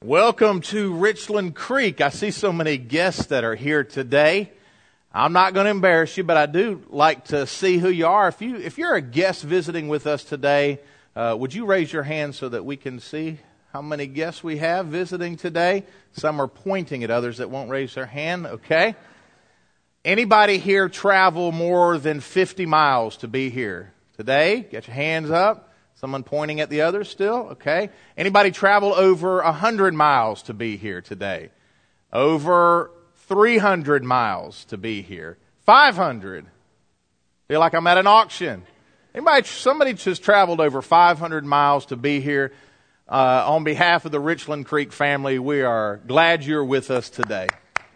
Welcome to Richland Creek. I see so many guests that are here today. I'm not going to embarrass you, but I do like to see who you are. If you're a guest visiting with us today, would you raise your hand so that we can see how many guests we have visiting today? Some are pointing at others that won't raise their hand. Okay. Anybody here travel more than 50 miles to be here today? Get your hands up. Someone pointing at the others still? Okay. Anybody travel over 100 miles to be here today? Over 300 miles to be here? 500? Feel like I'm at an auction. Somebody just traveled over 500 miles to be here. On behalf of the Richland Creek family, we are glad you're with us today.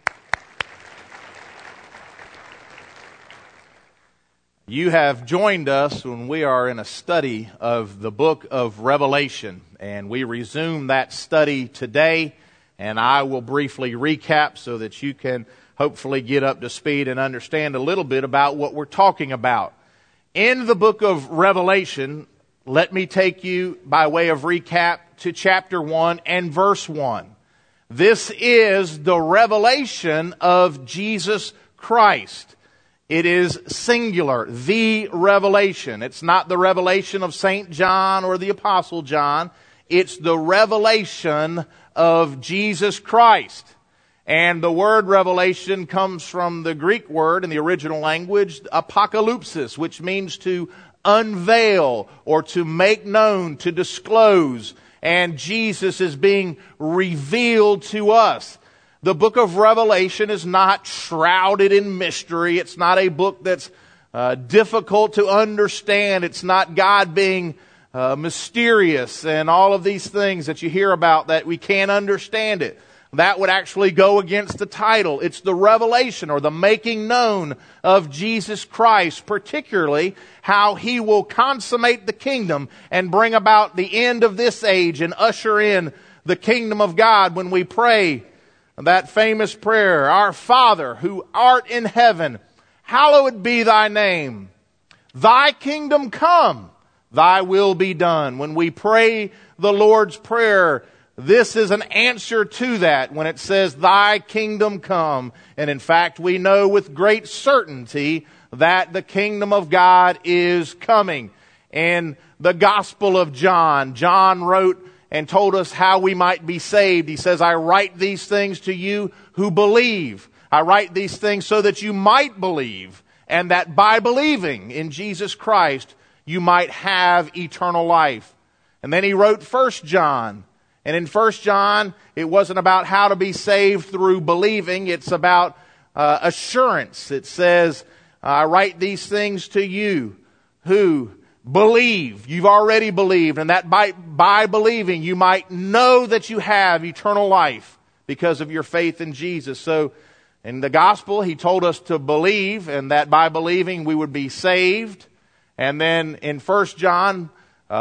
You have joined us when we are in a study of the book of Revelation, and we resume that study today, and I will briefly recap so that you can hopefully get up to speed and understand a little bit about what we're talking about. In the book of Revelation, let me take you by way of recap to chapter 1 and verse 1. This is the revelation of Jesus Christ. It is singular, the revelation. It's not the revelation of St. John or the Apostle John. It's the revelation of Jesus Christ. And the word revelation comes from the Greek word in the original language, apocalypsis, which means to unveil or to make known, to disclose. And Jesus is being revealed to us. The book of Revelation is not shrouded in mystery. It's not a book that's difficult to understand. It's not God being mysterious and all of these things that you hear about that we can't understand it. That would actually go against the title. It's the revelation or the making known of Jesus Christ, particularly how He will consummate the kingdom and bring about the end of this age and usher in the kingdom of God when we pray that famous prayer, Our Father who art in heaven, hallowed be thy name. Thy kingdom come, thy will be done. When we pray the Lord's Prayer, this is an answer to that when it says, thy kingdom come. And in fact, we know with great certainty that the kingdom of God is coming. In the Gospel of John, John wrote and told us how we might be saved. He says, I write these things to you who believe. I write these things so that you might believe, and that by believing in Jesus Christ, you might have eternal life. And then he wrote 1 John. And in 1 John, it wasn't about how to be saved through believing. It's about assurance. It says, I write these things to you who believe. You've already believed, and that by believing you might know that you have eternal life because of your faith in Jesus. So in the gospel, he told us to believe, and that by believing we would be saved. And then in 1 John,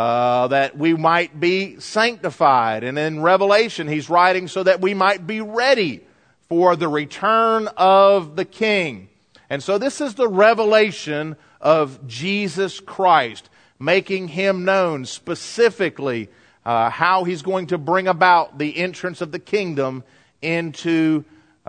that we might be sanctified. And in Revelation, he's writing so that we might be ready for the return of the King. And so this is the revelation of Jesus Christ, making Him known specifically how He's going to bring about the entrance of the kingdom into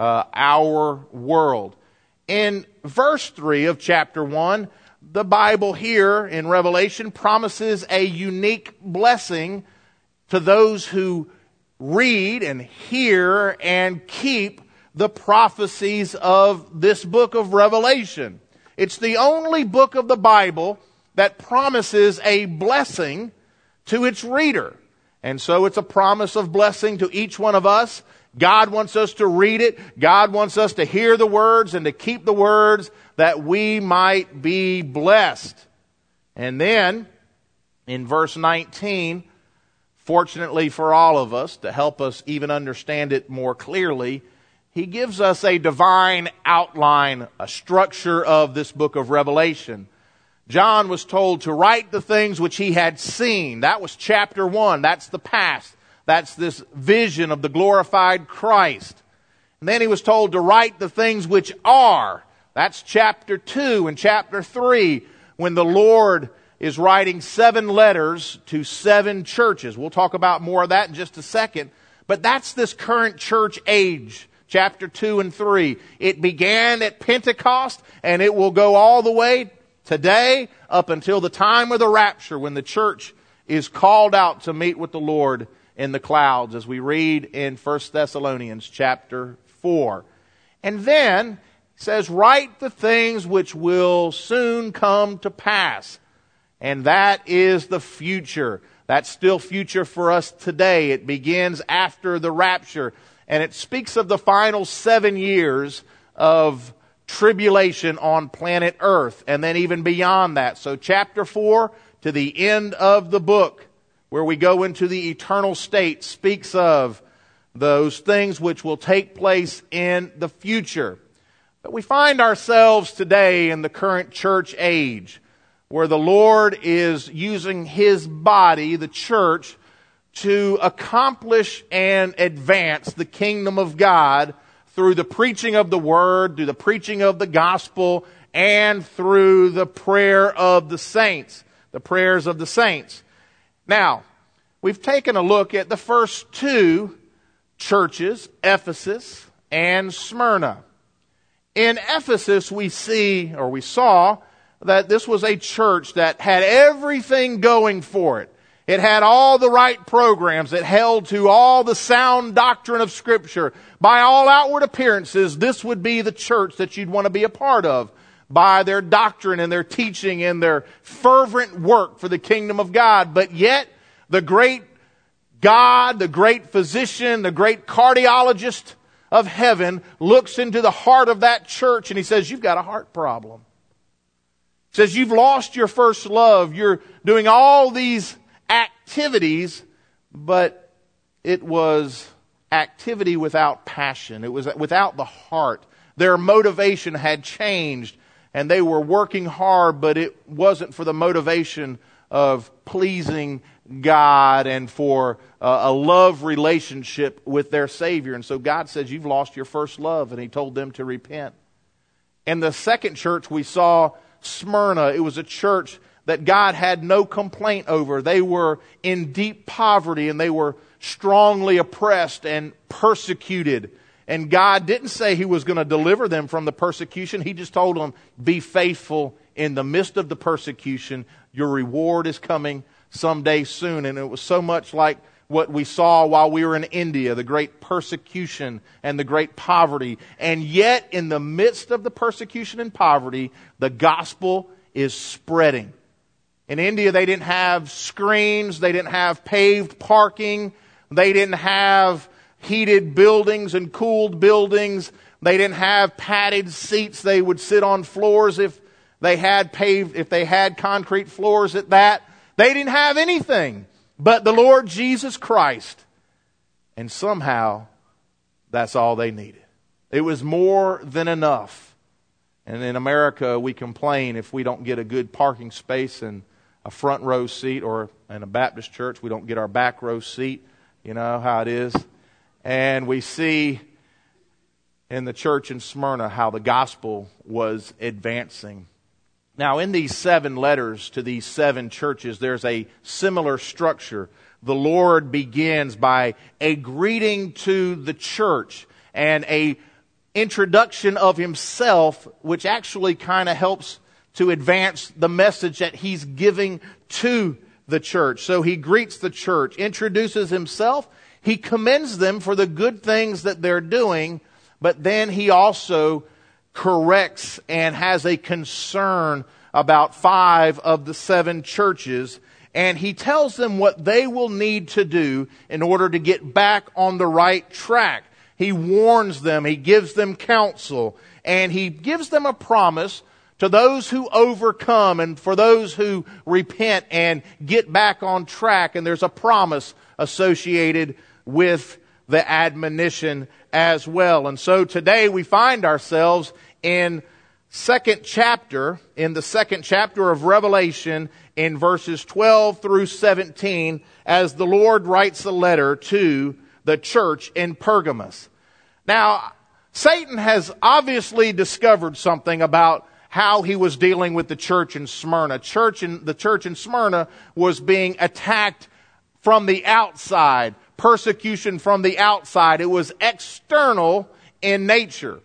our world. In verse 3 of chapter 1, the Bible here in Revelation promises a unique blessing to those who read and hear and keep the prophecies of this book of Revelation. It's the only book of the Bible that promises a blessing to its reader. And so it's a promise of blessing to each one of us. God wants us to read it. God wants us to hear the words and to keep the words that we might be blessed. And then in verse 19, fortunately for all of us, to help us even understand it more clearly, he gives us a divine outline, a structure of this book of Revelation. John was told to write the things which he had seen. That was chapter 1. That's the past. That's this vision of the glorified Christ. And then he was told to write the things which are. That's chapter 2 and chapter 3, when the Lord is writing 7 letters to 7 churches. We'll talk about more of that in just a second. But that's this current church age, chapter 2 and 3. It began at Pentecost, and it will go all the way today up until the time of the rapture, when the church is called out to meet with the Lord in the clouds, as we read in 1 Thessalonians chapter 4. And then it says, write the things which will soon come to pass. And that is the future. That's still future for us today. It begins after the rapture. And it speaks of the final 7 years of tribulation on planet Earth. And then even beyond that. So chapter 4 to the end of the book, where we go into the eternal state, speaks of those things which will take place in the future. But we find ourselves today in the current church age, where the Lord is using His body, the church, to accomplish and advance the kingdom of God through the preaching of the Word, through the preaching of the gospel, and through the prayer of the saints, the prayers of the saints. Now, we've taken a look at the first two churches, Ephesus and Smyrna. In Ephesus, we saw that this was a church that had everything going for it. It had all the right programs. It held to all the sound doctrine of Scripture. By all outward appearances, this would be the church that you'd want to be a part of, by their doctrine and their teaching and their fervent work for the kingdom of God. But yet, the great God, the great physician, the great cardiologist of heaven looks into the heart of that church and He says, you've got a heart problem. He says, you've lost your first love. You're doing all these activities, but it was activity without passion. It was without the heart. Their motivation had changed, and they were working hard, but it wasn't for the motivation of pleasing God and for a love relationship with their Savior. And so God says, you've lost your first love, and He told them to repent. In the second church, we saw Smyrna. It was a church that God had no complaint over. They were in deep poverty, and they were strongly oppressed and persecuted. And God didn't say He was going to deliver them from the persecution. He just told them, be faithful in the midst of the persecution. Your reward is coming someday soon. And it was so much like what we saw while we were in India, the great persecution and the great poverty. And yet, in the midst of the persecution and poverty, the gospel is spreading. In India, they didn't have screens. They didn't have paved parking. They didn't have heated buildings and cooled buildings. They didn't have padded seats. They would sit on floors if they had concrete floors at that. They didn't have anything but the Lord Jesus Christ. And somehow, that's all they needed. It was more than enough. And in America, we complain if we don't get a good parking space and a front row seat, or in a Baptist church, we don't get our back row seat. You know how it is. And we see in the church in Smyrna how the gospel was advancing. Now, in these 7 letters to these 7 churches, there's a similar structure. The Lord begins by a greeting to the church and a introduction of Himself, which actually kind of helps to advance the message that He's giving to the church. So He greets the church, introduces Himself. He commends them for the good things that they're doing, but then He also corrects and has a concern about 5 of the 7 churches, and He tells them what they will need to do in order to get back on the right track. He warns them, He gives them counsel, and He gives them a promise to those who overcome and for those who repent and get back on track. And there's a promise associated with the admonition as well. And so today we find ourselves in the second chapter of Revelation, in verses 12 through 17, as the Lord writes a letter to the church in Pergamos. Now, Satan has obviously discovered something about how he was dealing with the church in Smyrna. The church in Smyrna was being attacked from the outside, persecution from the outside. It was external in nature.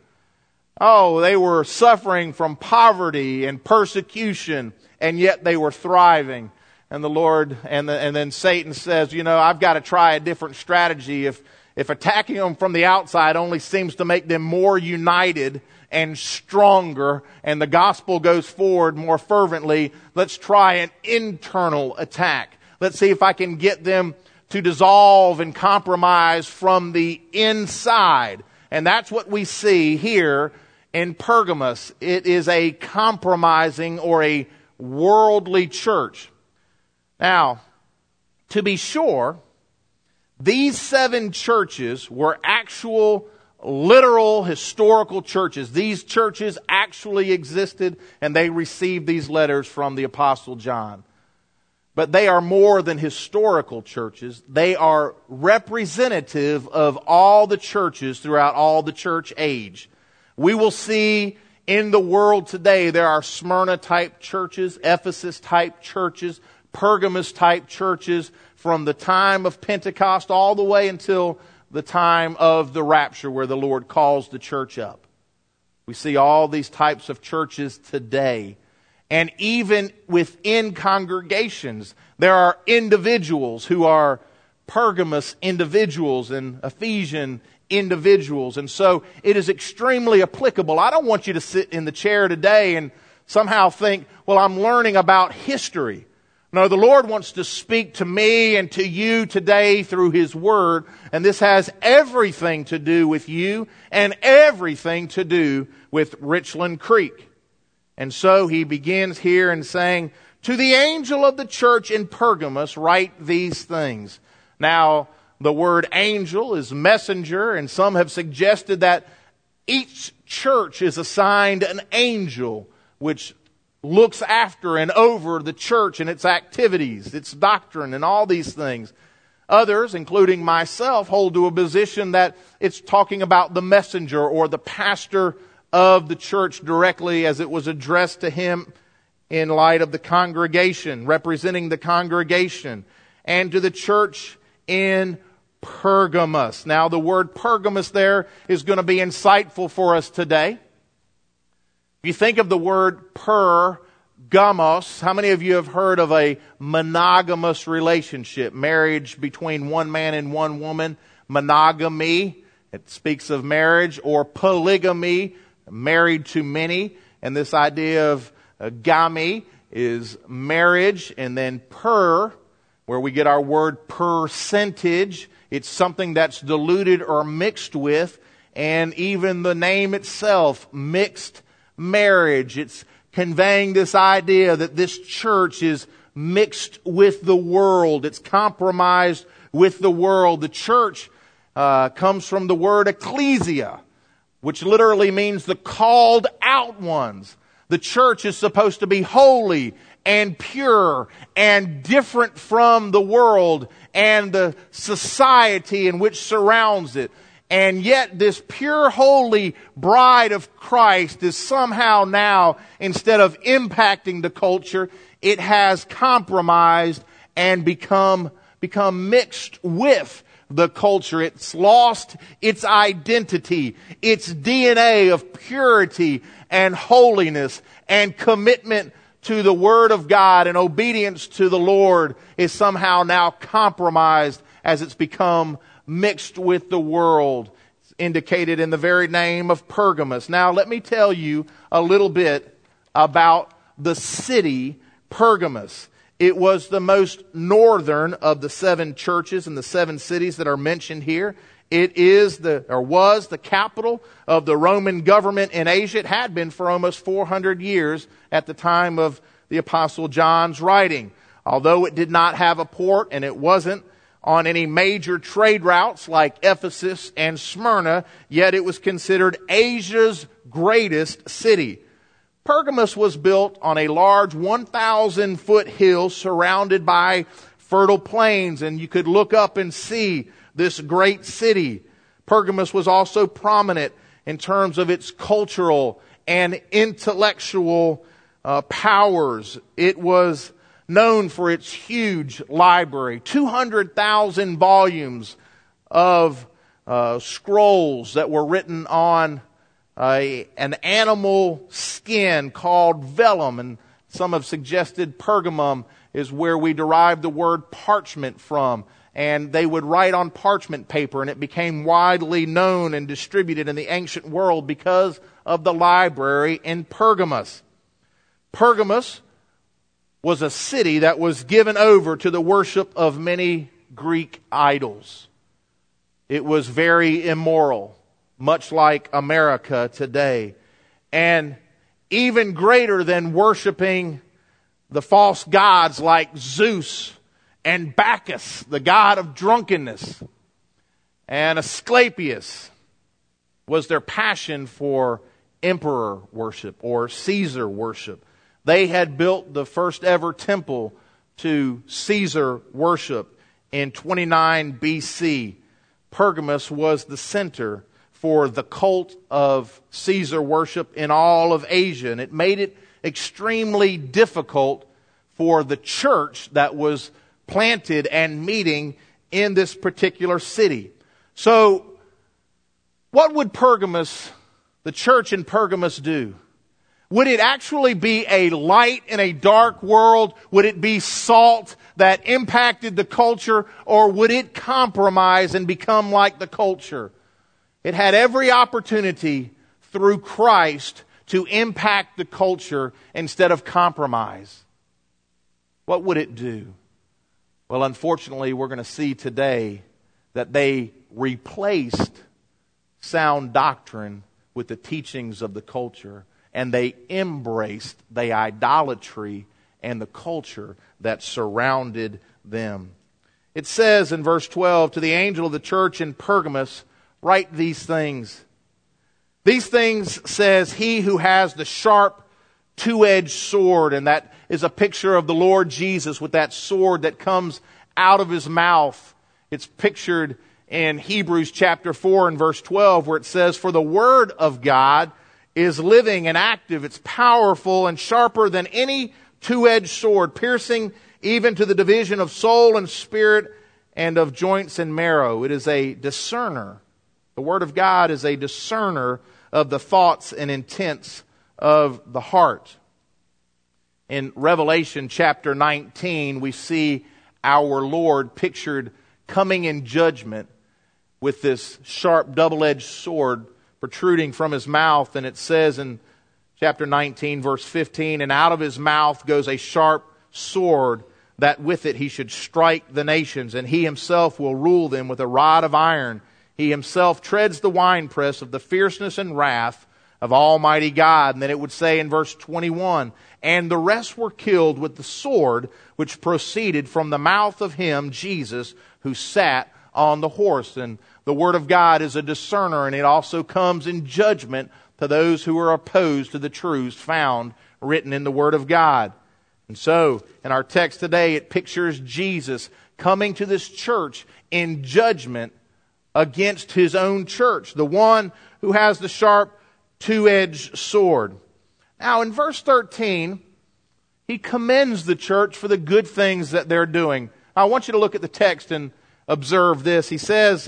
Oh, they were suffering from poverty and persecution, and yet they were thriving. And the Lord, and then Satan says, I've got to try a different strategy. If attacking them from the outside only seems to make them more united and stronger, and the gospel goes forward more fervently, let's try an internal attack. Let's see if I can get them to dissolve and compromise from the inside. And that's what we see here in Pergamos. It is a compromising or a worldly church. Now, to be sure, these 7 churches were actual, literal, historical churches. These churches actually existed, and they received these letters from the Apostle John. But they are more than historical churches. They are representative of all the churches throughout all the church age. We will see in the world today there are Smyrna-type churches, Ephesus-type churches, Pergamos-type churches from the time of Pentecost all the way until the time of the rapture where the Lord calls the church up. We see all these types of churches today. And even within congregations, there are individuals who are Pergamos individuals and Ephesian individuals. And so it is extremely applicable. I don't want you to sit in the chair today and somehow think, well, I'm learning about history. No, the Lord wants to speak to me and to you today through His Word. And this has everything to do with you and everything to do with Richland Creek. And so he begins here in saying, to the angel of the church in Pergamos, write these things. Now, the word angel is messenger, and some have suggested that each church is assigned an angel, which looks after and over the church and its activities, its doctrine, and all these things. Others, including myself, hold to a position that it's talking about the messenger or the pastor of the church directly as it was addressed to him in light of the congregation, representing the congregation, and to the church in Pergamos. Now, the word Pergamos there is going to be insightful for us today. If you think of the word Pergamos, how many of you have heard of a monogamous relationship, marriage between one man and one woman? Monogamy, it speaks of marriage, or polygamy, married to many. And this idea of gamy is marriage, and then where we get our word percentage, it's something that's diluted or mixed with, and even the name itself, mixed marriage. It's conveying this idea that this church is mixed with the world. It's compromised with the world. The church comes from the word ecclesia, which literally means the called out ones. The church is supposed to be holy and pure and different from the world and the society in which surrounds it. And yet this pure, holy bride of Christ is somehow now, instead of impacting the culture, it has compromised and become mixed with the culture. It's lost its identity, its DNA of purity and holiness and commitment to the Word of God and obedience to the Lord is somehow now compromised as it's become mixed with the world. It's indicated in the very name of Pergamos. Now, let me tell you a little bit about the city Pergamos. It was the most northern of the 7 churches and the 7 cities that are mentioned here. It was the capital of the Roman government in Asia. It had been for almost 400 years at the time of the Apostle John's writing. Although it did not have a port and it wasn't on any major trade routes like Ephesus and Smyrna, yet it was considered Asia's greatest city. Pergamos was built on a large 1,000-foot hill surrounded by fertile plains, and you could look up and see this great city. Pergamos was also prominent in terms of its cultural and intellectual powers. It was known for its huge library, 200,000 volumes of scrolls that were written on an animal skin called vellum, and some have suggested pergamum is where we derive the word parchment from. And they would write on parchment paper, and it became widely known and distributed in the ancient world because of the library in Pergamos. Pergamos was a city that was given over to the worship of many Greek idols. It was very immoral, much like America today. And even greater than worshiping the false gods like Zeus and Bacchus, the god of drunkenness, and Asclepius, was their passion for emperor worship or Caesar worship. They had built the first ever temple to Caesar worship in 29 BC. Pergamos was the center for the cult of Caesar worship in all of Asia, and it made it extremely difficult for the church that was planted and meeting in this particular city. So, what would Pergamos, the church in Pergamos, do? Would it actually be a light in a dark world? Would it be salt that impacted the culture? Or would it compromise and become like the culture? It had every opportunity through Christ to impact the culture instead of compromise. What would it do? Well, unfortunately, we're going to see today that they replaced sound doctrine with the teachings of the culture, and they embraced the idolatry and the culture that surrounded them. It says in verse 12, "To the angel of the church in Pergamos, write these things. These things says he who has the sharp two-edged sword," and that is a picture of the Lord Jesus with that sword that comes out of his mouth. It's pictured in Hebrews chapter 4 and verse 12 where it says, "For the word of God is living and active. It's powerful and sharper than any two-edged sword, piercing even to the division of soul and spirit and of joints and marrow." It is a discerner. The word of God is a discerner of the thoughts and intents of the heart. In Revelation chapter 19, we see our Lord pictured coming in judgment with this sharp double-edged sword protruding from his mouth. And it says in chapter 19, verse 15, "And out of his mouth goes a sharp sword, that with it he should strike the nations, and he himself will rule them with a rod of iron. He himself treads the winepress of the fierceness and wrath of Almighty God." And then it would say in verse 21, "And the rest were killed with the sword which proceeded from the mouth of him, Jesus, who sat on the horse." And the word of God is a discerner, and it also comes in judgment to those who are opposed to the truths found written in the word of God. And so, in our text today, it pictures Jesus coming to this church in judgment against his own church, the one who has the sharp two-edged sword. Now, in verse 13, he commends the church for the good things that they're doing. I want you to look at the text and observe this. He says,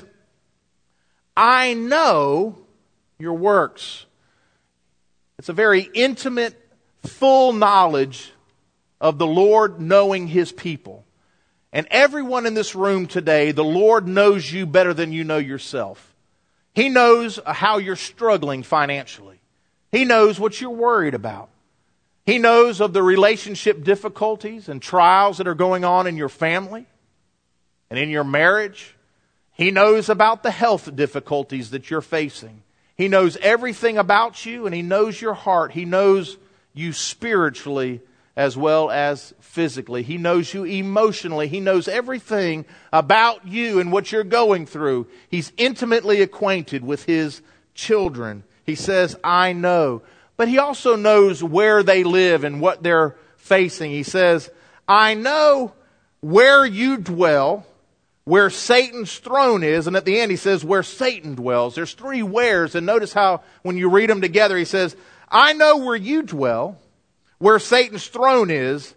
"I know your works." It's a very intimate, full knowledge of the Lord knowing his people. And everyone in this room today, the Lord knows you better than you know yourself. He knows how you're struggling financially. He knows what you're worried about. He knows of the relationship difficulties and trials that are going on in your family and in your marriage. He knows about the health difficulties that you're facing. He knows everything about you, and he knows your heart. He knows you spiritually as well as physically. He knows you emotionally. He knows everything about you and what you're going through. He's intimately acquainted with his children. He says, "I know." But he also knows where they live and what they're facing. He says, "I know where you dwell, where Satan's throne is." And at the end he says, "where Satan dwells." There's three wheres, and notice how when you read them together he says, "I know where you dwell, where Satan's throne is,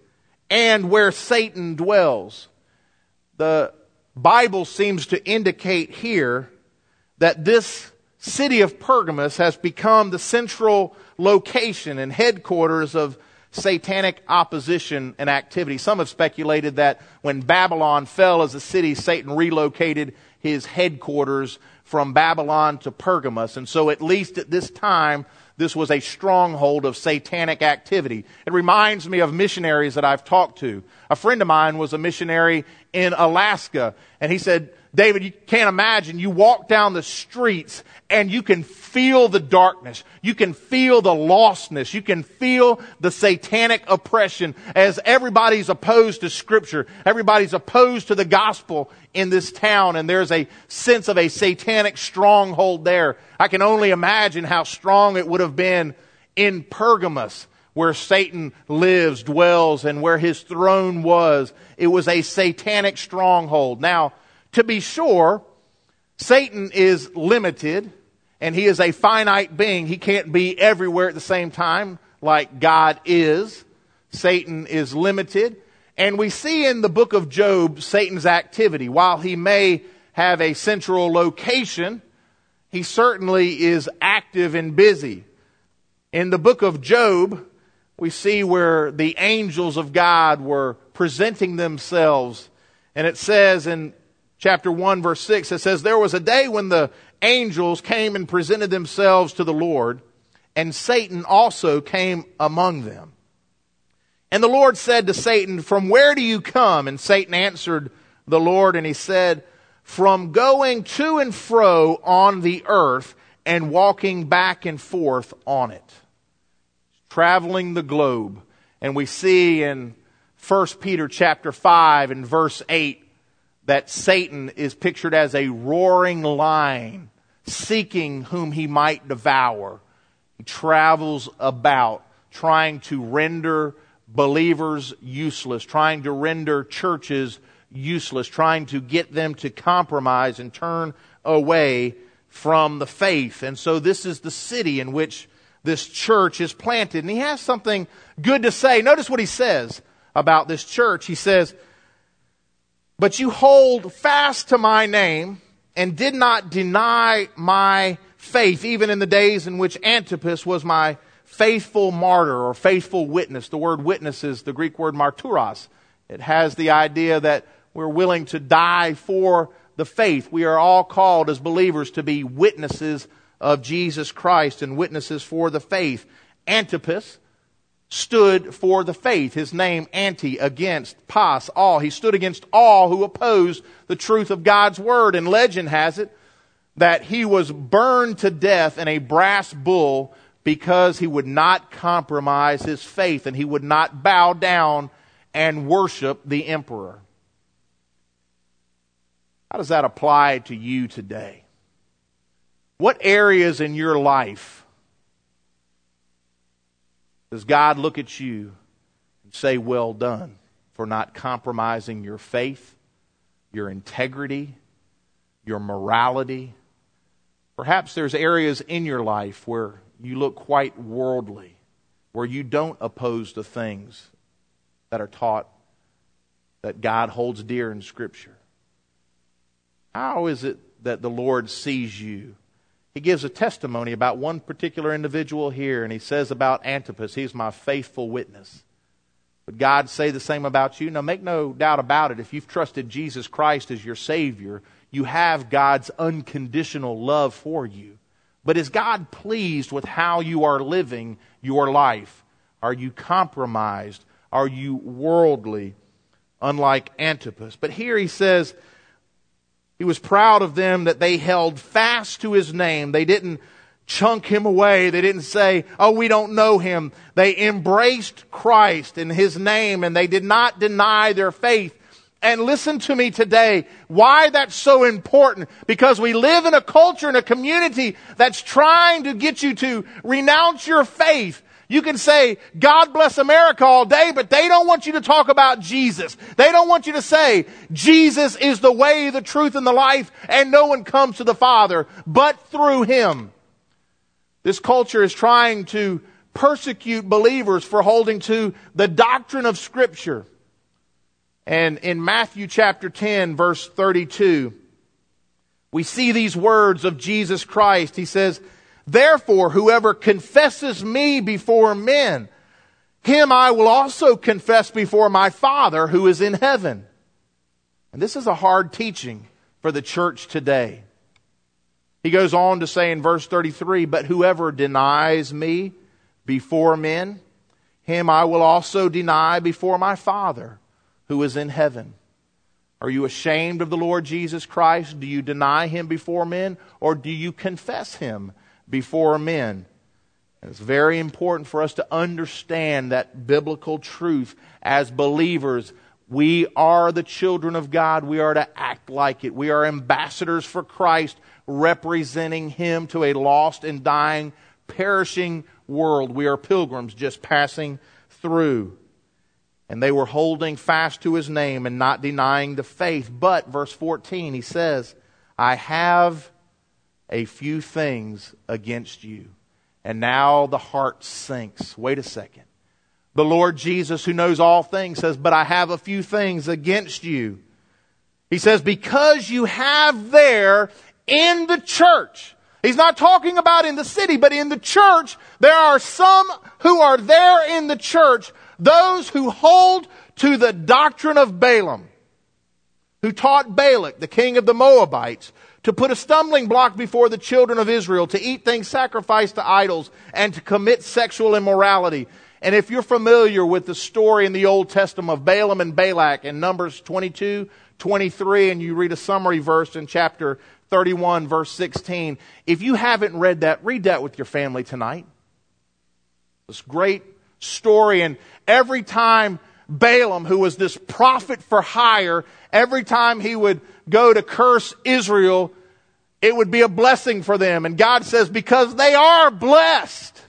and where Satan dwells. The Bible seems to indicate here that this city of Pergamos has become the central location and headquarters of satanic opposition and activity. Some have speculated that when Babylon fell as a city, Satan relocated his headquarters from Babylon to Pergamos. And so at least at this time, this was a stronghold of satanic activity. It reminds me of missionaries that I've talked to. A friend of mine was a missionary in Alaska, and he said, David, you can't imagine. You walk down the streets and you can feel the darkness. You can feel the lostness. You can feel the satanic oppression as everybody's opposed to Scripture. Everybody's opposed to the gospel in this town, and there's a sense of a satanic stronghold there. I can only imagine how strong it would have been in Pergamos, where Satan lives, dwells, and where his throne was. It was a satanic stronghold. Now, to be sure, Satan is limited, and he is a finite being. He can't be everywhere at the same time like God is. Satan is limited. And we see in the book of Job Satan's activity. While he may have a central location, he certainly is active and busy. In the book of Job, we see where the angels of God were presenting themselves. And it says in chapter 1, verse 6, it says, there was a day when the angels came and presented themselves to the Lord, and Satan also came among them. And the Lord said to Satan, from where do you come? And Satan answered the Lord, and he said, from going to and fro on the earth and walking back and forth on it. Traveling the globe. And we see in 1 Peter chapter 5 and verse 8, that Satan is pictured as a roaring lion, seeking whom he might devour. He travels about, trying to render believers useless, trying to render churches useless, trying to get them to compromise and turn away from the faith. And so this is the city in which this church is planted. And he has something good to say. Notice what he says about this church. He says, but you hold fast to my name and did not deny my faith, even in the days in which Antipas was my faithful martyr or faithful witness. The word witness is the Greek word marturos. It has the idea that we're willing to die for the faith. We are all called as believers to be witnesses of Jesus Christ and witnesses for the faith. Antipas stood for the faith. His name, anti, against, pas, all. He stood against all who opposed the truth of God's word. And legend has it that he was burned to death in a brass bull because he would not compromise his faith and he would not bow down and worship the emperor. How does that apply to you today? What areas in your life does God look at you and say, well done, for not compromising your faith, your integrity, your morality? Perhaps there's areas in your life where you look quite worldly, where you don't oppose the things that are taught that God holds dear in Scripture. How is it that the Lord sees you? He gives a testimony about one particular individual here, and he says about Antipas, he's my faithful witness. Would God say the same about you? Now, make no doubt about it. If you've trusted Jesus Christ as your Savior, you have God's unconditional love for you. But is God pleased with how you are living your life? Are you compromised? Are you worldly, unlike Antipas? But here he says, he was proud of them that they held fast to his name. They didn't chunk him away. They didn't say, oh, we don't know him. They embraced Christ in his name, and they did not deny their faith. And listen to me today, why that's so important. Because we live in a culture and a community that's trying to get you to renounce your faith. You can say, God bless America all day, but they don't want you to talk about Jesus. They don't want you to say, Jesus is the way, the truth, and the life, and no one comes to the Father but through Him. This culture is trying to persecute believers for holding to the doctrine of Scripture. And in Matthew chapter 10, verse 32, we see these words of Jesus Christ. He says, "Therefore, whoever confesses me before men, him I will also confess before my Father who is in heaven." And this is a hard teaching for the church today. He goes on to say in verse 33, "But whoever denies me before men, him I will also deny before my Father who is in heaven." Are you ashamed of the Lord Jesus Christ? Do you deny Him before men, or do you confess Him before men? And it's very important for us to understand that biblical truth. As believers, we are the children of God. We are to act like it. We are ambassadors for Christ, representing Him to a lost and dying, perishing world. We are pilgrims just passing through. And they were holding fast to His name and not denying the faith. But, verse 14, he says, "I have a few things against you." And now the heart sinks. Wait a second. The Lord Jesus, who knows all things, says, "But I have a few things against you." He says, because you have there in the church. He's not talking about in the city, but in the church, there are some who are there in the church, those who hold to the doctrine of Balaam, who taught Balak, the king of the Moabites, to put a stumbling block before the children of Israel, to eat things sacrificed to idols, and to commit sexual immorality. And if you're familiar with the story in the Old Testament of Balaam and Balak in Numbers 22, 23, and you read a summary verse in chapter 31, verse 16, if you haven't read that, read that with your family tonight. This great story, and every time Balaam, who was this prophet for hire, every time he would go to curse Israel, it would be a blessing for them. And God says, because they are blessed.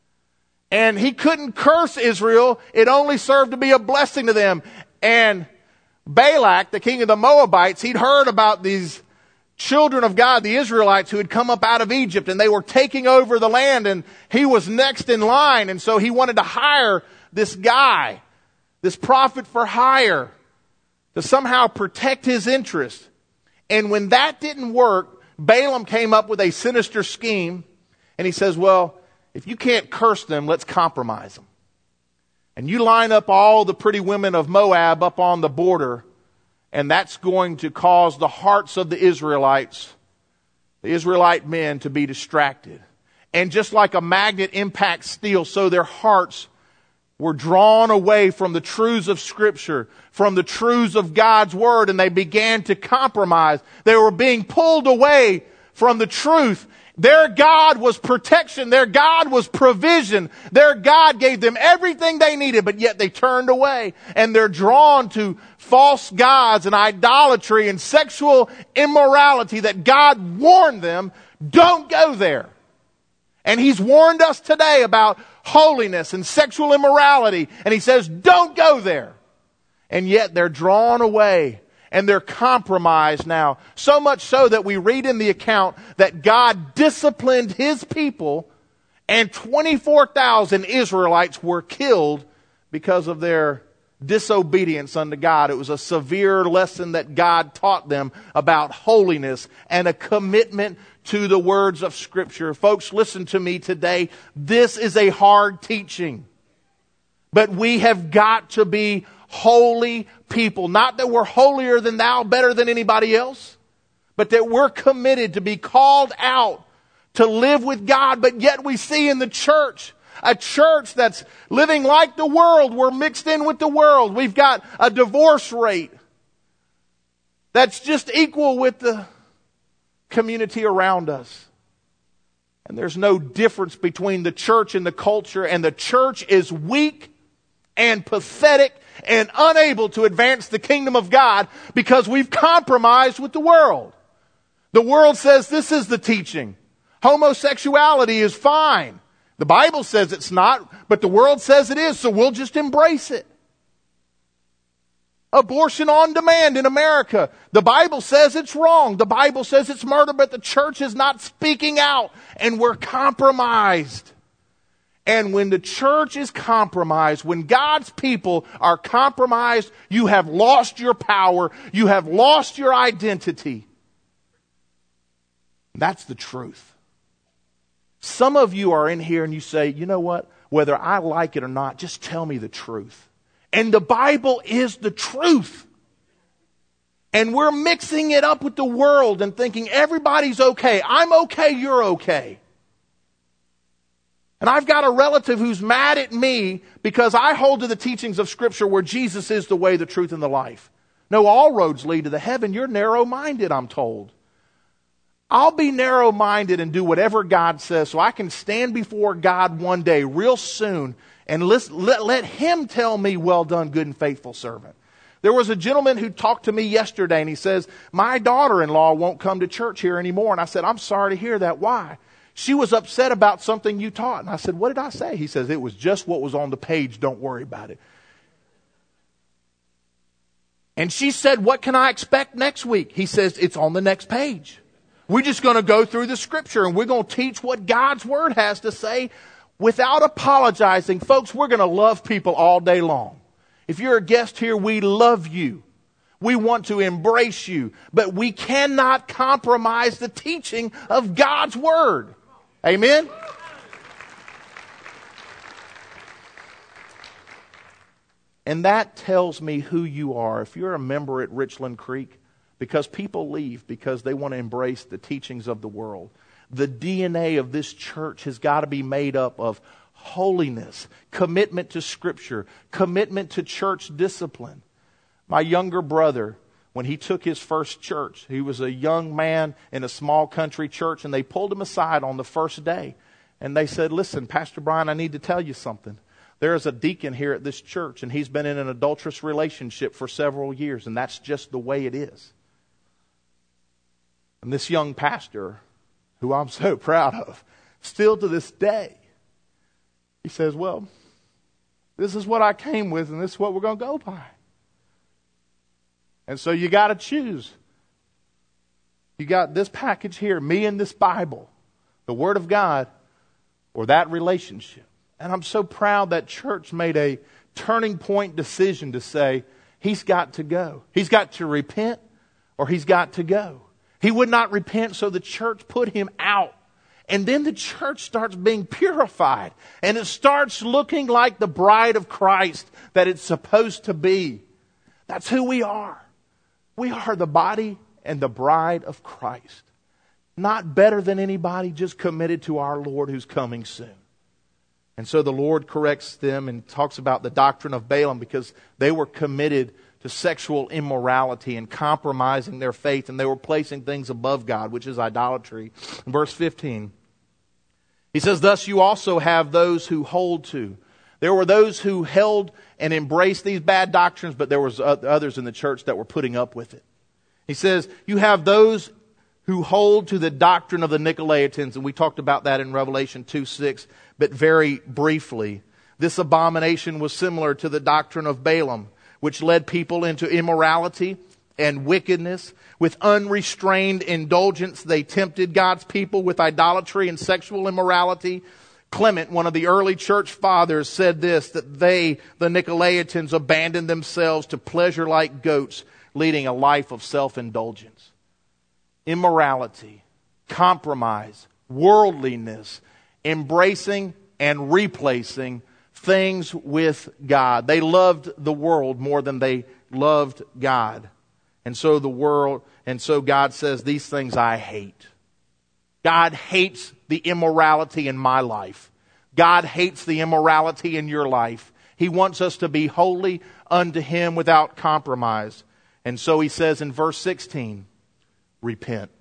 And he couldn't curse Israel. It only served to be a blessing to them. And Balak, the king of the Moabites, he'd heard about these children of God, the Israelites, who had come up out of Egypt, and they were taking over the land, and he was next in line. And so he wanted to hire this guy, this prophet for hire, to somehow protect his interest. And when that didn't work, Balaam came up with a sinister scheme, and he says, well, if you can't curse them, let's compromise them. And you line up all the pretty women of Moab up on the border, and that's going to cause the hearts of the Israelites, the Israelite men, to be distracted. And just like a magnet impacts steel, so their hearts were drawn away from the truths of Scripture, from the truths of God's Word, and they began to compromise. They were being pulled away from the truth. Their God was protection. Their God was provision. Their God gave them everything they needed, but yet they turned away. And they're drawn to false gods and idolatry and sexual immorality that God warned them, don't go there. And He's warned us today about holiness and sexual immorality. And He says, don't go there. And yet they're drawn away. And they're compromised now. So much so that we read in the account that God disciplined His people, and 24,000 Israelites were killed because of their disobedience unto God. It was a severe lesson that God taught them about holiness and a commitment to the words of Scripture. Folks, listen to me today. This is a hard teaching. But we have got to be holy people. Not that we're holier than thou, better than anybody else, but that we're committed to be called out to live with God. But yet we see in the church, a church that's living like the world. We're mixed in with the world. We've got a divorce rate that's just equal with the community around us. And there's no difference between the church and the culture, and the church is weak and pathetic and unable to advance the kingdom of God because we've compromised with the world. The world says this is the teaching. Homosexuality is fine. The Bible says it's not, but the world says it is, so we'll just embrace it. Abortion on demand in America. The Bible says it's wrong. The Bible says it's murder, but the church is not speaking out, and we're compromised. And when the church is compromised, when God's people are compromised, you have lost your power. You have lost your identity. That's the truth. Some of you are in here and you say, you know what? Whether I like it or not, just tell me the truth. And the Bible is the truth. And we're mixing it up with the world and thinking everybody's okay. I'm okay, you're okay. And I've got a relative who's mad at me because I hold to the teachings of Scripture where Jesus is the way, the truth, and the life. No, all roads lead to the heaven. You're narrow-minded, I'm told. I'll be narrow-minded and do whatever God says so I can stand before God one day real soon and let Him tell me, well done, good and faithful servant. There was a gentleman who talked to me yesterday and he says, my daughter-in-law won't come to church here anymore. And I said, I'm sorry to hear that. Why? She was upset about something you taught. And I said, what did I say? He says, it was just what was on the page. Don't worry about it. And she said, what can I expect next week? He says, it's on the next page. We're just going to go through the Scripture and we're going to teach what God's Word has to say without apologizing. Folks, we're going to love people all day long. If you're a guest here, we love you. We want to embrace you. But we cannot compromise the teaching of God's Word. Amen? And that tells me who you are. If you're a member at Richland Creek, because people leave because they want to embrace the teachings of the world. The DNA of this church has got to be made up of holiness, commitment to Scripture, commitment to church discipline. My younger brother, when he took his first church, he was a young man in a small country church, and they pulled him aside on the first day. And they said, listen, Pastor Brian, I need to tell you something. There is a deacon here at this church, and he's been in an adulterous relationship for several years, and that's just the way it is. And this young pastor, who I'm so proud of, still to this day, he says, well, this is what I came with, and this is what we're going to go by. And so you got to choose. You got this package here, me and this Bible, the Word of God, or that relationship. And I'm so proud that church made a turning point decision to say, he's got to go. He's got to repent, or he's got to go. He would not repent, so the church put him out. And then the church starts being purified. And it starts looking like the bride of Christ that it's supposed to be. That's who we are. We are the body and the bride of Christ. Not better than anybody, just committed to our Lord who's coming soon. And so the Lord corrects them and talks about the doctrine of Balaam because they were committed to sexual immorality and compromising their faith, and they were placing things above God, which is idolatry. In verse 15, he says, thus you also have those who hold to. There were those who held and embraced these bad doctrines, but there was others in the church that were putting up with it. He says, you have those who hold to the doctrine of the Nicolaitans, and we talked about that in Revelation 2:6, but very briefly. This abomination was similar to the doctrine of Balaam, which led people into immorality and wickedness. With unrestrained indulgence, they tempted God's people with idolatry and sexual immorality. Clement, one of the early church fathers, said this, that they, the Nicolaitans, abandoned themselves to pleasure like goats, leading a life of self-indulgence. Immorality, compromise, worldliness, embracing and replacing things with God. They loved the world more than they loved God. And so God says, these things I hate. God hates the immorality in my life. God hates the immorality in your life. He wants us to be holy unto Him without compromise. And so He says in verse 16, repent.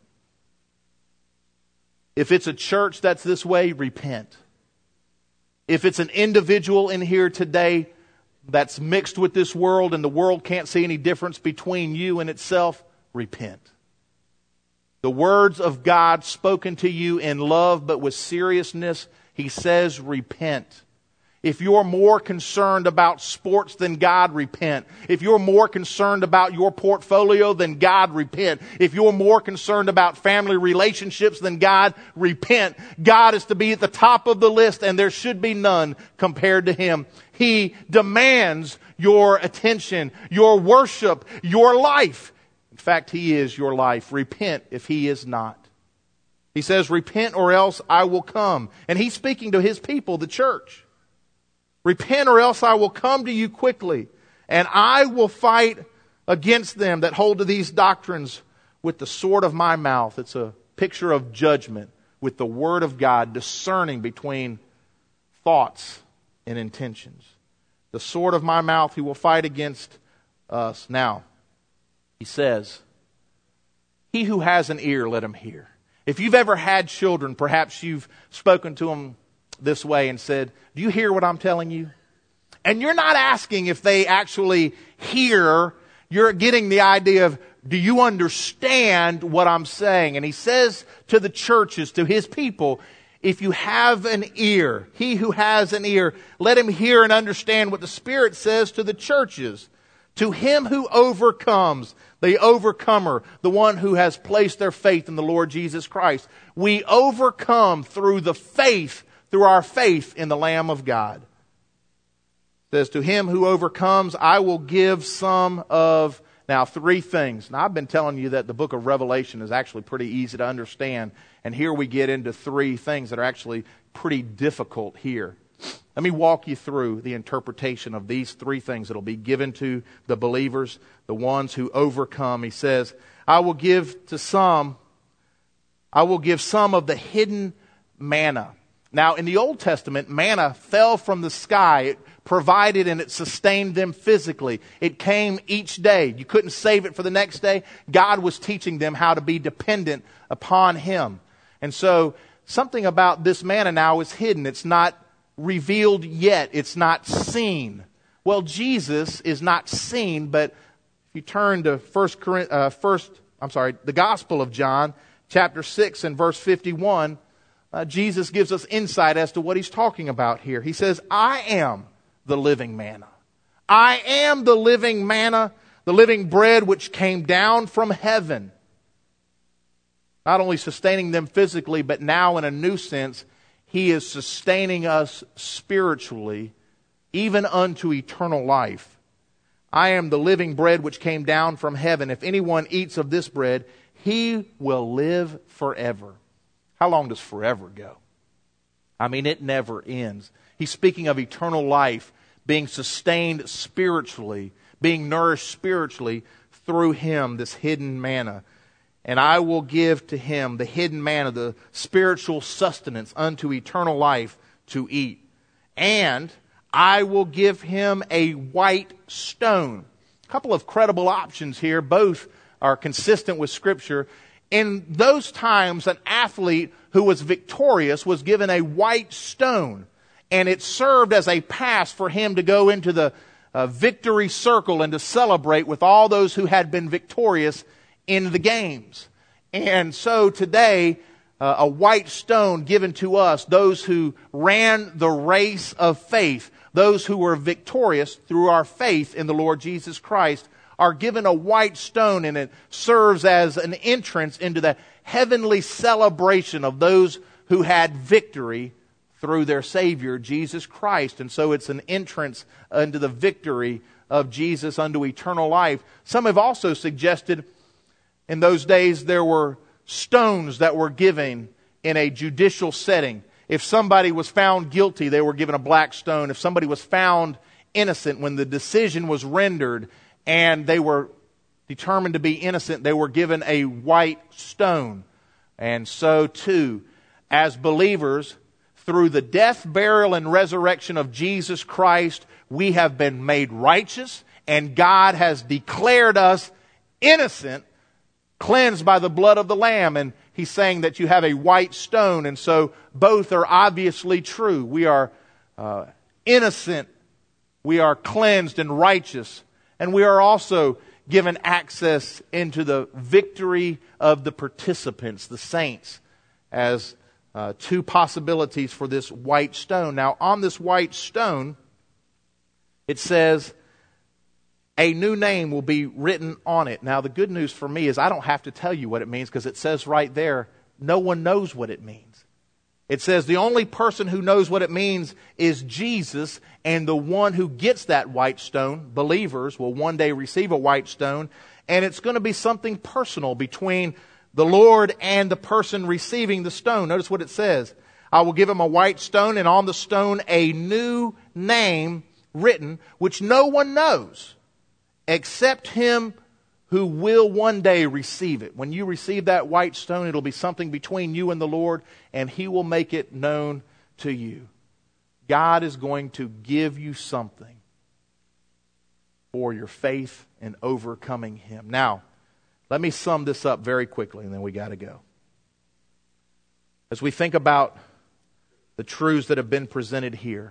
If it's a church that's this way, repent. If it's an individual in here today that's mixed with this world and the world can't see any difference between you and itself, repent. The words of God spoken to you in love but with seriousness, He says repent. If you're more concerned about sports than God, repent. If you're more concerned about your portfolio than God, repent. If you're more concerned about family relationships than God, repent. God is to be at the top of the list, and there should be none compared to Him. He demands your attention, your worship, your life. In fact, He is your life. Repent if He is not. He says, repent or else I will come. And He's speaking to His people, the church. Repent or else I will come to you quickly, and I will fight against them that hold to these doctrines with the sword of my mouth. It's a picture of judgment with the Word of God, discerning between thoughts and intentions. The sword of my mouth, He will fight against us. Now, He says, he who has an ear, let him hear. If you've ever had children, perhaps you've spoken to them this way and said, do you hear what I'm telling you? And you're not asking if they actually hear. You're getting the idea of, do you understand what I'm saying? And He says to the churches, to His people, if you have an ear, he who has an ear, let him hear and understand what the Spirit says to the churches. To him who overcomes, the overcomer, the one who has placed their faith in the Lord Jesus Christ. We overcome through our faith in the Lamb of God. It says, to him who overcomes, I will give some of, now 3 things. Now I've been telling you that the book of Revelation is actually pretty easy to understand. And here we get into 3 things that are actually pretty difficult here. Let me walk you through the interpretation of these 3 things that will be given to the believers, the ones who overcome. He says, I will give some of the hidden manna. Now, in the Old Testament, manna fell from the sky. It provided and it sustained them physically. It came each day. You couldn't save it for the next day. God was teaching them how to be dependent upon Him. And so, something about this manna now is hidden. It's not revealed yet. It's not seen. Well, Jesus is not seen, but if you turn to the Gospel of John, chapter 6 and verse 51, Jesus gives us insight as to what He's talking about here. He says, I am the living manna. I am the living manna, the living bread which came down from heaven. Not only sustaining them physically, but now in a new sense, He is sustaining us spiritually, even unto eternal life. I am the living bread which came down from heaven. If anyone eats of this bread, he will live forever. How long does forever go? I mean, it never ends. He's speaking of eternal life, being sustained spiritually, being nourished spiritually through Him, this hidden manna. And I will give to him the hidden manna, the spiritual sustenance unto eternal life to eat. And I will give him a white stone. A couple of credible options here. Both are consistent with Scripture. In those times, an athlete who was victorious was given a white stone. And it served as a pass for him to go into the victory circle and to celebrate with all those who had been victorious in the games. And so today, a white stone given to us, those who ran the race of faith, those who were victorious through our faith in the Lord Jesus Christ, are given a white stone, and it serves as an entrance into the heavenly celebration of those who had victory through their Savior, Jesus Christ. And so it's an entrance into the victory of Jesus unto eternal life. Some have also suggested in those days there were stones that were given in a judicial setting. If somebody was found guilty, they were given a black stone. If somebody was found innocent, when the decision was rendered and they were determined to be innocent, they were given a white stone. And so too, as believers, through the death, burial, and resurrection of Jesus Christ, we have been made righteous, and God has declared us innocent, cleansed by the blood of the Lamb. And He's saying that you have a white stone, and so both are obviously true. We are innocent, we are cleansed and righteous, and we are also given access into the victory of the participants, the saints, as two possibilities for this white stone. Now, on this white stone, it says, a new name will be written on it. Now, the good news for me is I don't have to tell you what it means because it says right there, no one knows what it means. It says the only person who knows what it means is Jesus, and the one who gets that white stone, believers, will one day receive a white stone, and it's going to be something personal between the Lord and the person receiving the stone. Notice what it says. I will give him a white stone, and on the stone a new name written, which no one knows except him who will one day receive it. When you receive that white stone, it'll be something between you and the Lord, and He will make it known to you. God is going to give you something for your faith in overcoming Him. Now, let me sum this up very quickly, and then we got to go. As we think about the truths that have been presented here,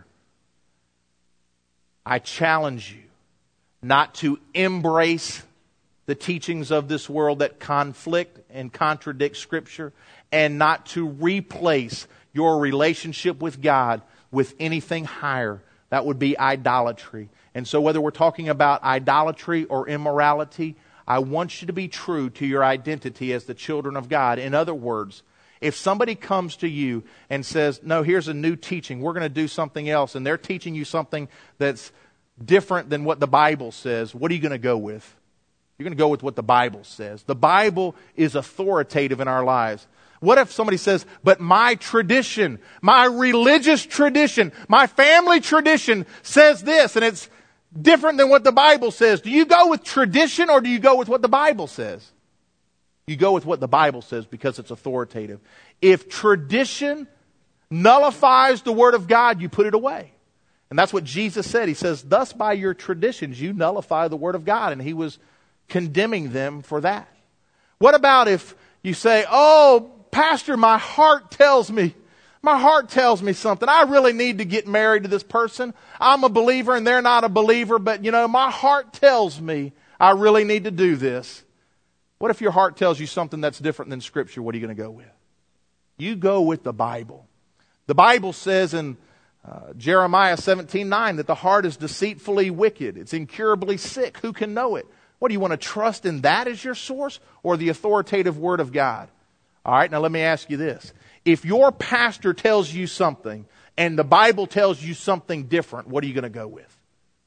I challenge you not to embrace the teachings of this world that conflict and contradict Scripture, and not to replace your relationship with God with anything higher. That would be idolatry. And so whether we're talking about idolatry or immorality, I want you to be true to your identity as the children of God. In other words, if somebody comes to you and says, no, here's a new teaching, we're going to do something else, and they're teaching you something that's different than what the Bible says, what are you going to go with? You're going to go with what the Bible says. The Bible is authoritative in our lives. What if somebody says, but my tradition, my religious tradition, my family tradition says this, and it's different than what the Bible says? Do you go with tradition, or do you go with what the Bible says? You go with what the Bible says because it's authoritative. If tradition nullifies the Word of God, you put it away. And that's what Jesus said. He says, thus by your traditions you nullify the Word of God. And He was condemning them for that. What about if you say, oh, Pastor, my heart tells me something. I really need to get married to this person. I'm a believer and they're not a believer, but my heart tells me I really need to do this. What if your heart tells you something that's different than Scripture? What are you going to go with? You go with the Bible. The Bible says in Jeremiah 17:9 that the heart is deceitfully wicked. It's incurably sick. Who can know it? What, do you want to trust in that as your source, or the authoritative Word of God? All right, now let me ask you this. If your pastor tells you something and the Bible tells you something different, what are you going to go with?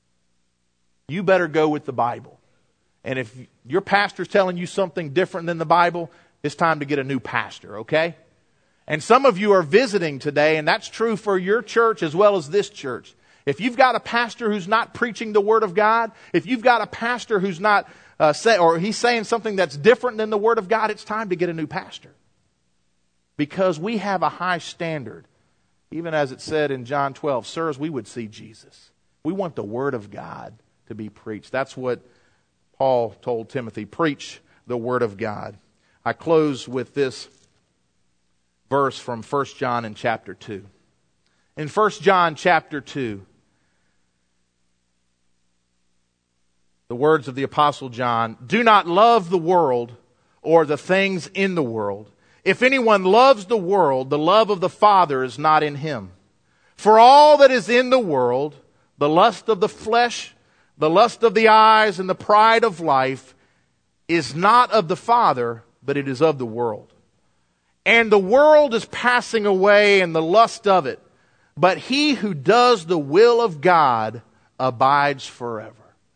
You better go with the Bible. And if your pastor's telling you something different than the Bible, it's time to get a new pastor, okay? And some of you are visiting today, and that's true for your church as well as this church. If you've got a pastor who's not preaching the Word of God, if you've got a pastor who's not he's saying something that's different than the Word of God, it's time to get a new pastor. Because we have a high standard. Even as it said in John 12, sirs, we would see Jesus. We want the Word of God to be preached. That's what Paul told Timothy, preach the Word of God. I close with this verse from 1 John in chapter 2. In 1 John chapter 2, the words of the Apostle John, do not love the world or the things in the world. If anyone loves the world, the love of the Father is not in him. For all that is in the world, the lust of the flesh, the lust of the eyes, and the pride of life, is not of the Father, but it is of the world. And the world is passing away and the lust of it, but he who does the will of God abides forever.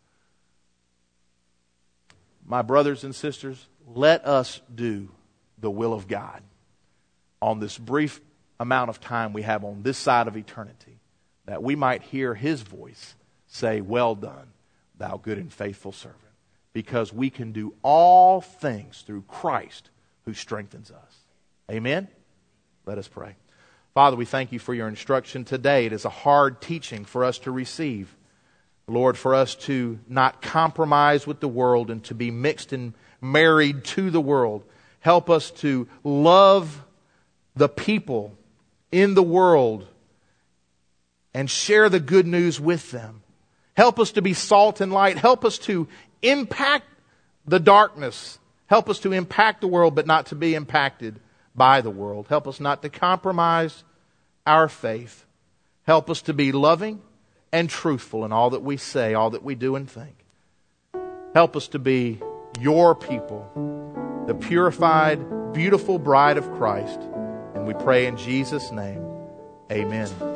My brothers and sisters, let us do the will of God on this brief amount of time we have on this side of eternity, that we might hear His voice say, well done, thou good and faithful servant, because we can do all things through Christ who strengthens us. Amen? Let us pray. Father, we thank You for Your instruction today. It is a hard teaching for us to receive. Lord, for us to not compromise with the world and to be mixed and married to the world. Help us to love the people in the world and share the good news with them. Help us to be salt and light. Help us to impact the darkness. Help us to impact the world, but not to be impacted by the world. Help us not to compromise our faith. Help us to be loving and truthful in all that we say, all that we do and think. Help us to be your people, the purified, beautiful bride of Christ. And we pray in Jesus' name, amen.